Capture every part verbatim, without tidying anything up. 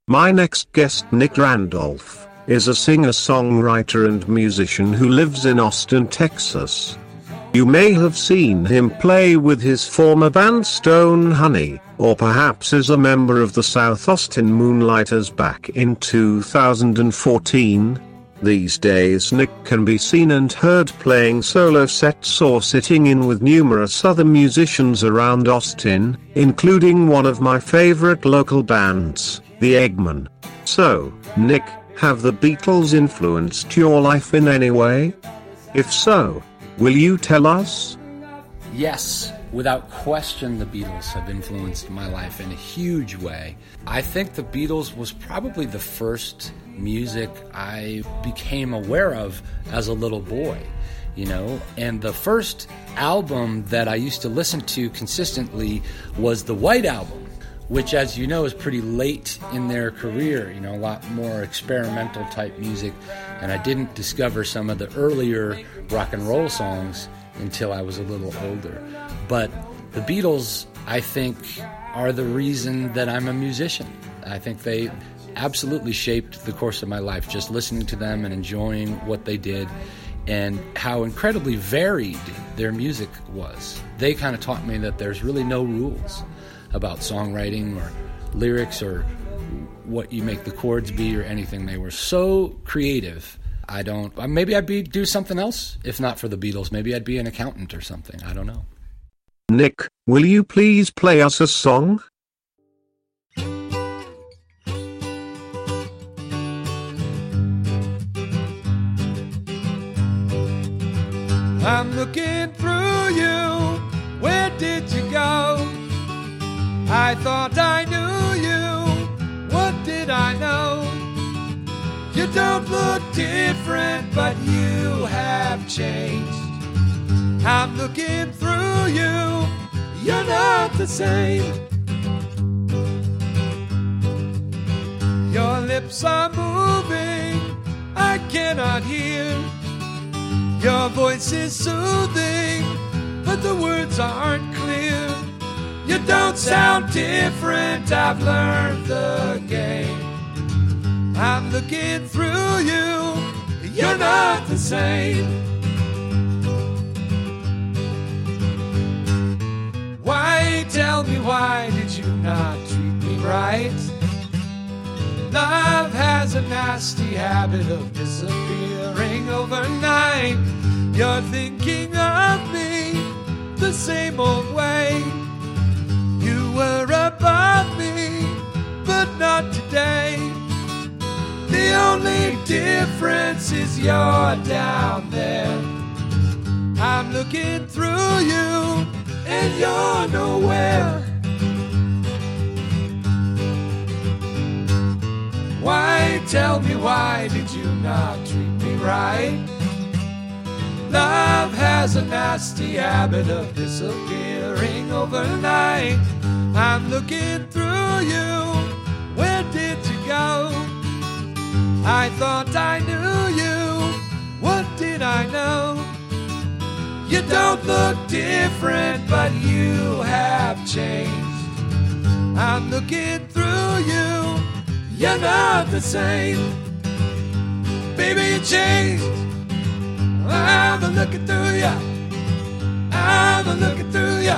My next guest, Nick Randolph, is a singer-songwriter and musician who lives in Austin, Texas. You may have seen him play with his former band Stone Honey, or perhaps as a member of the South Austin Moonlighters back in two thousand fourteen. These days Nick can be seen and heard playing solo sets or sitting in with numerous other musicians around Austin, including one of my favorite local bands, the Eggman. So, Nick, have the Beatles influenced your life in any way? If so, will you tell us? Yes, without question, the Beatles have influenced my life in a huge way. I think the Beatles was probably the first music I became aware of as a little boy, you know, and the first album that I used to listen to consistently was the White Album, which, as you know, is pretty late in their career, you know, a lot more experimental type music, and I didn't discover some of the earlier rock and roll songs until I was a little older. But the Beatles, I think, are the reason that I'm a musician. I think they absolutely shaped the course of my life, just listening to them and enjoying what they did and how incredibly varied their music was. They kind of taught me that there's really no rules about songwriting or lyrics or what you make the chords be or anything. They were so creative. I don't, maybe I'd be do something else if not for the Beatles. Maybe I'd be an accountant or something. I don't know. Nick, will you please play us a song? I'm looking through you. Where did you go? I thought I knew you. What did I know? You don't look different, but you have changed. I'm looking through you. You're not the same. Your lips are moving. I cannot hear. Your voice is soothing, but the words aren't clear. You don't sound different, I've learned the game. I'm looking through you, you're not the same. Why, tell me, why did you not treat me right? Love has a nasty habit of disappearing overnight. You're thinking of me the same old way. You were above me, but not today. The only difference is you're down there. I'm looking through you, and you're nowhere. Why, tell me, why did you not treat me right? Love has a nasty habit of disappearing overnight. I'm looking through you. Where did you go? I thought I knew you. What did I know? You don't look different, but you have changed. I'm looking through you. You're not the same. Baby, you changed. I'm looking through ya. I'm looking through ya.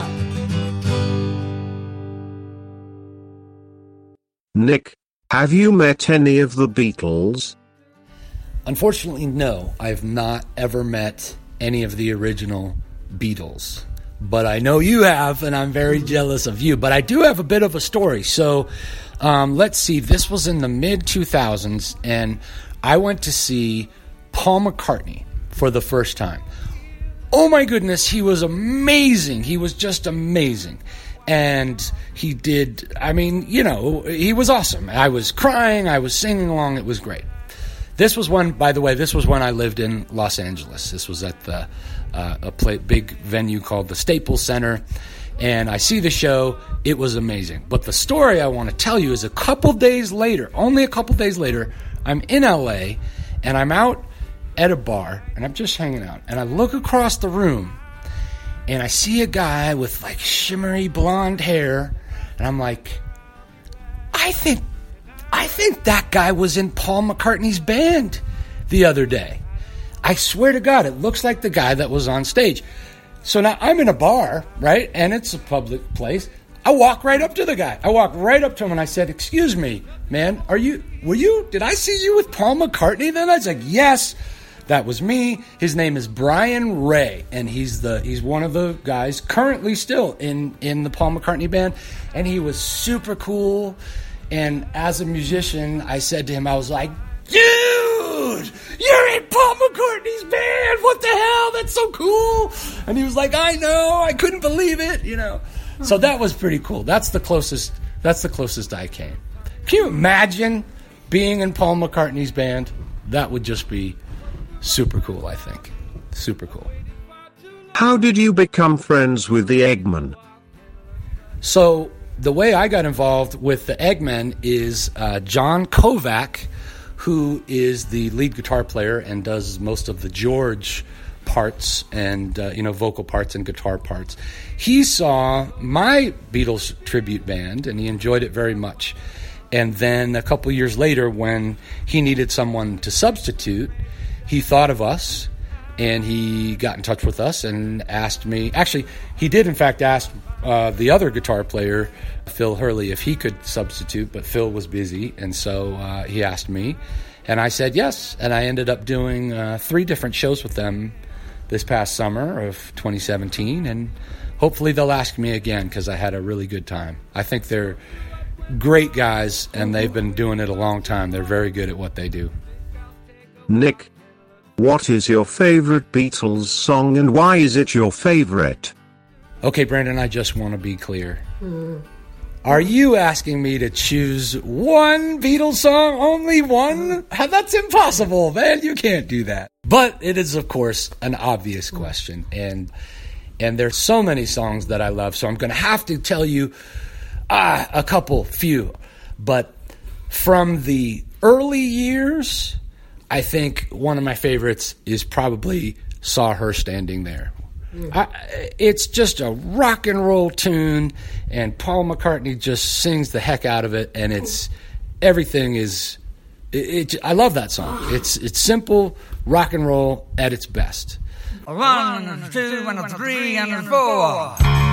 Nick, have you met any of the Beatles? Unfortunately, no. I've not ever met any of the original Beatles. But I know you have, and I'm very jealous of you. But I do have a bit of a story. So um, let's see. This was in the mid two thousands, and I went to see Paul McCartney for the first time. Oh my goodness, he was amazing. He was just amazing. And he did, I mean, you know, he was awesome. I was crying, I was singing along, it was great. This was when, by the way, this was when I lived in Los Angeles. This was at the uh, a play, big venue called the Staples Center. And I see the show, it was amazing. But the story I want to tell you is a couple days later, only a couple days later, I'm in L A, and I'm out at a bar, and I'm just hanging out. And I look across the room, and I see a guy with like shimmery blonde hair, and I'm like, I think I think that guy was in Paul McCartney's band the other day. I swear to God, it looks like the guy that was on stage. So now I'm in a bar, right? And it's a public place. I walk right up to the guy. I walk right up to him and I said, excuse me, man, are you, were you, did I see you with Paul McCartney then? I was like, yes, that was me. His name is Brian Ray, and he's the, he's one of the guys currently still in, in the Paul McCartney band. And he was super cool. And as a musician, I said to him, I was like, dude, you're in Paul McCartney's band. What the hell? That's so cool. And he was like, I know. I couldn't believe it, you know. So that was pretty cool. That's the closest that's the closest I came. Can you imagine being in Paul McCartney's band? That would just be super cool, I think. Super cool. How did you become friends with the Eggmen? So the way I got involved with the Eggmen is uh, John Kovac, who is the lead guitar player and does most of the George parts and uh, you know vocal parts and guitar parts. He saw my Beatles tribute band and he enjoyed it very much. And then a couple years later, when he needed someone to substitute, he thought of us and he got in touch with us and asked me. Actually, he did in fact ask uh, the other guitar player, Phil Hurley, if he could substitute, but Phil was busy, and so uh, he asked me, and I said yes. And I ended up doing uh, three different shows with them this past summer of twenty seventeen, and hopefully they'll ask me again because I had a really good time. I think they're great guys, and they've been doing it a long time. They're very good at what they do. Nick, what is your favorite Beatles song and why is it your favorite? Okay, Brandon, I just want to be clear. Mm. Are you asking me to choose one Beatles song, only one? That's impossible, man. You can't do that. But it is, of course, an obvious question. And and there's so many songs that I love, so I'm going to have to tell you ah, a couple, few. But from the early years, I think one of my favorites is probably Saw Her Standing There. I, it's just a rock and roll tune, and Paul McCartney just sings the heck out of it, and it's everything is. It, it, I love that song. It's it's simple rock and roll at its best. A one, and a two, and a three, and a four.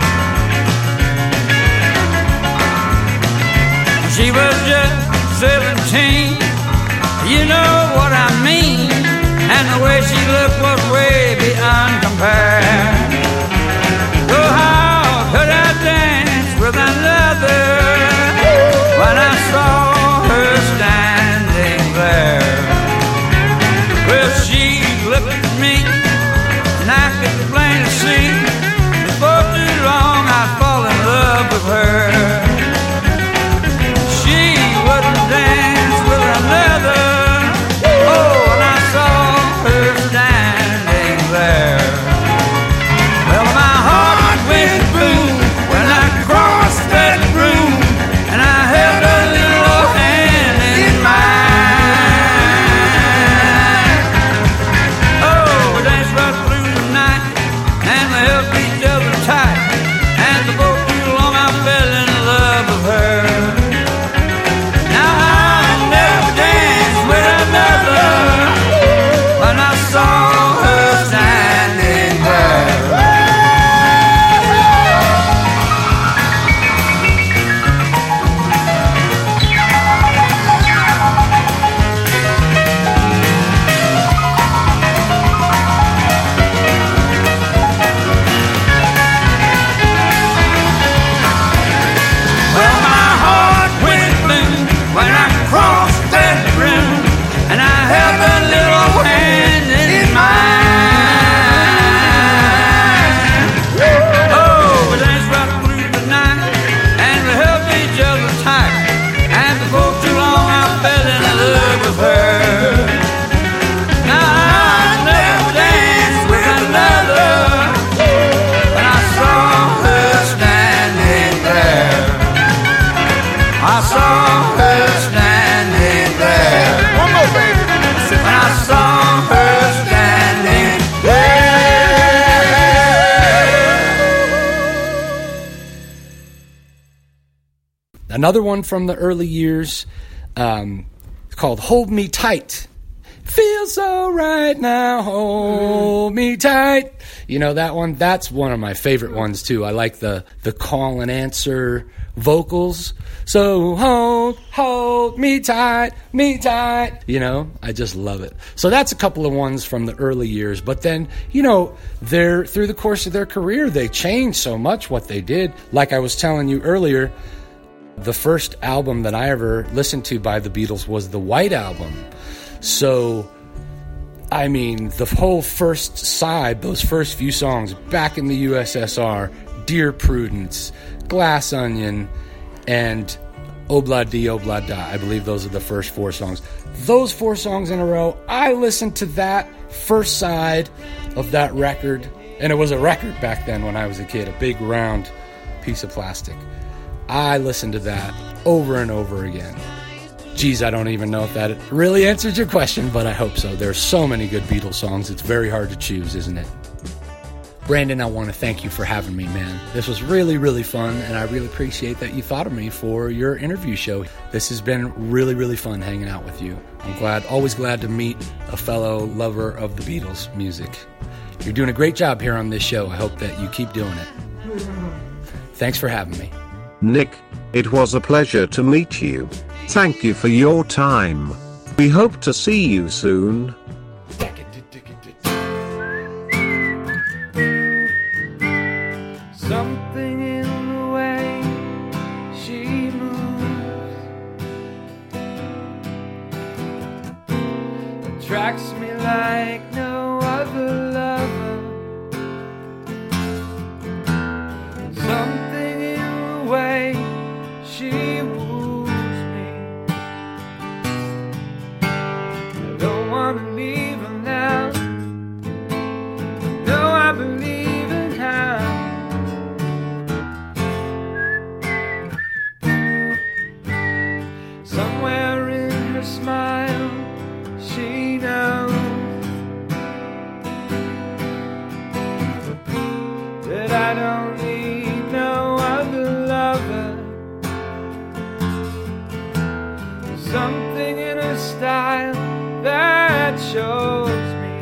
She was just seventeen. You know what I mean. And the way she looked was way beyond compare. Oh, how could I dance with another when I saw her standing there? Well, she looked at me and I could plainly see before too long I'd fall in love with her. She wouldn't dance with another. Well, my heart went boom when I crossed that room, and I held her little hand in mine. Oh, we danced right through the night, and we held each other tight, and before too long I fell in love with her. Now I'll never dance with another when I saw Another one from the early years, Um, it's called Hold Me Tight. Feels so right now, hold me tight. You know that one? That's one of my favorite ones, too. I like the, the call and answer vocals. So hold, hold me tight, me tight. You know, I just love it. So that's a couple of ones from the early years. But then, you know, they're, through the course of their career, they changed so much what they did. Like I was telling you earlier, the first album that I ever listened to by the Beatles was the White Album. So, I mean, the whole first side, those first few songs, Back in the U S S R, Dear Prudence, Glass Onion, and Obla-Di, Obla-Da. I believe those are the first four songs. Those four songs in a row, I listened to that first side of that record, and it was a record back then when I was a kid, a big round piece of plastic. I listened to that over and over again. Geez, I don't even know if that really answered your question, but I hope so. There's so many good Beatles songs, it's very hard to choose, isn't it? Brandon, I want to thank you for having me, man. This was really, really fun, and I really appreciate that you thought of me for your interview show. This has been really, really fun hanging out with you. I'm glad, always glad to meet a fellow lover of the Beatles music. You're doing a great job here on this show. I hope that you keep doing it. Thanks for having me. Nick, it was a pleasure to meet you. Thank you for your time. We hope to see you soon. Something in the way she moves attracts me like no other lover. Something in the way she woos me. I don't want to leave her now. No, I believe in how. Somewhere in her smile, she knows that I don't need no other lover. Something in her style that shows me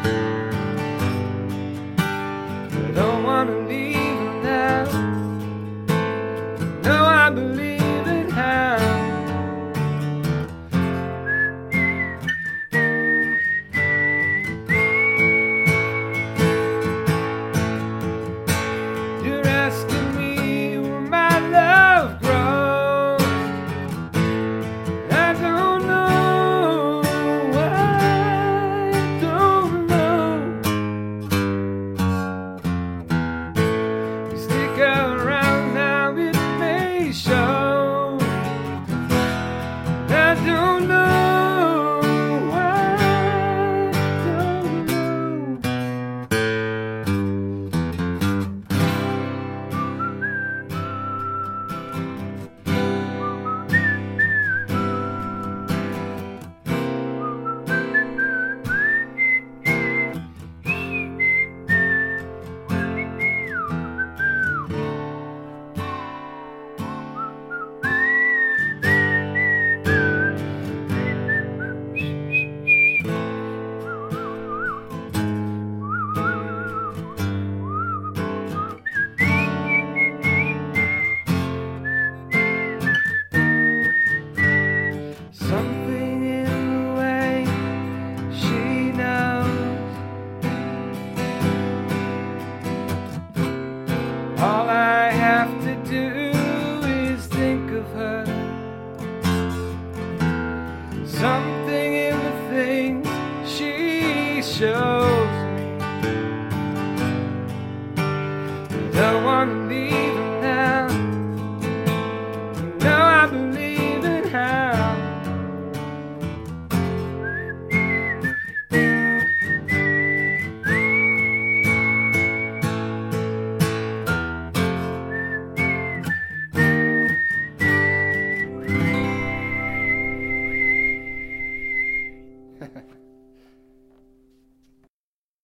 I don't want to leave her now. No, I believe in how. I don't know.